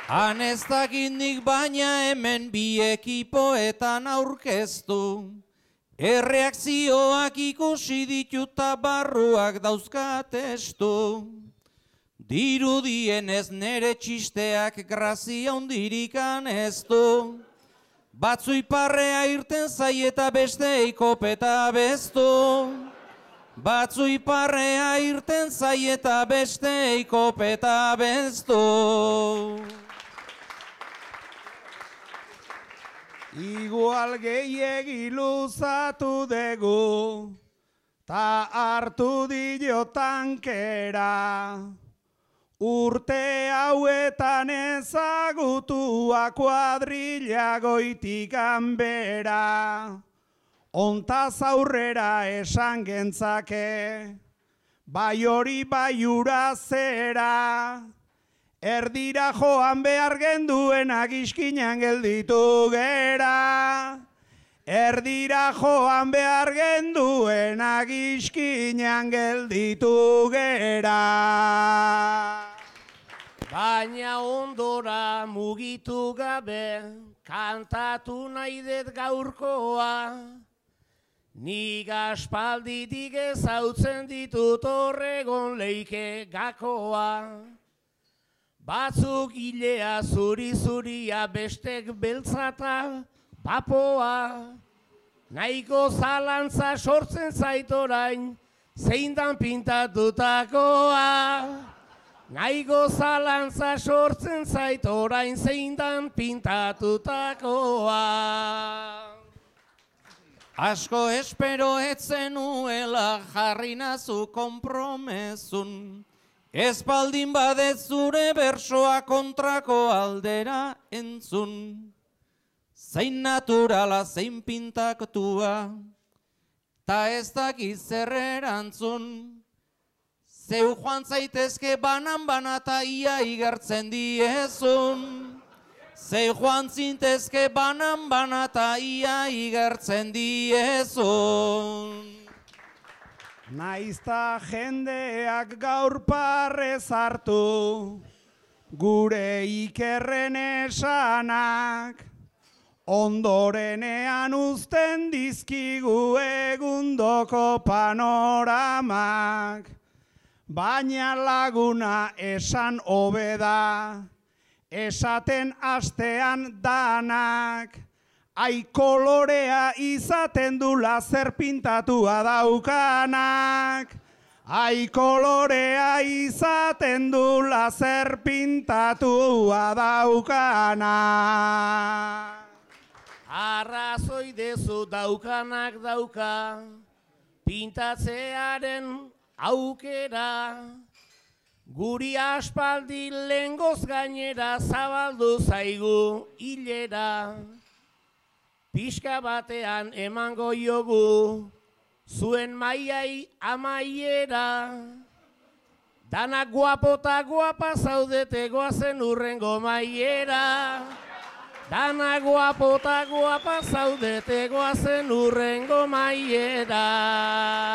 Han ez dakindik baina hemen bi ekipoetan aurkeztu. Erreakzioak ikusi dituta barruak dauzkatestu. Dirudienez nere txisteak grazia hundirikan ez du. Batzu iparrea irten zai eta beste kopeta bestu. Batzu iparrea irten zai eta beste kopeta bestu. Igual gehiegi luzatu dugu, ta hartu dio tankera. Urte hauetan ezagutua kuadrilla goitik ganbera. Ontaz aurrera esan gentzake, bai hori bai ura zera. Erdira joan behar genduenak iskinan gelditu gera. Erdira joan behar genduenak iskinan gelditu gera. Baina ondora mugitu gabe, kantatu nahi dut gaurkoa. Nik aspalditik ezautzen ditut Orregon leike gakoa. Batzuk hilea zuri-zuria bestek beltzata papoa. Nahiko zalantza sortzen zait orain, zein dan pintatutakoa. Nahiko zalantza sortzen zait orain, zein dan pintatutakoa. Asko espero etzenuela jarri nazu konpromezun. Ez baldin badet zure bersoa kontrako aldera entzun. Zein naturala, zein pintatua, ta ez dakiz zer erantzun. Zeu joan zaitezke banan-bana ta ia igertzen diezun. Zeu joan zintezke banan-bana ta ia igertzen diezun. Naizta jendeak gaur parrez hartu, gure ikerren esanak, ondorenean uzten dizkigu egundoko panoramak. Baina laguna esan hobeda, esaten astean danak, ai kolorea izaten du lazer pintatua daukanak. Ai kolorea izaten du lazer pintatua daukanak. Arrazoi dezu daukanak dauka, pintatzearen aukera. Guri aspaldi lengoz gainera zabaldu zaigu hilera. Pixka batean emango jogu, zuen maiai amaiera. Danak guapota guapa zaudete goazen urrengo maiera. Danak guapota guapa zaudete goazen urrengo maiera.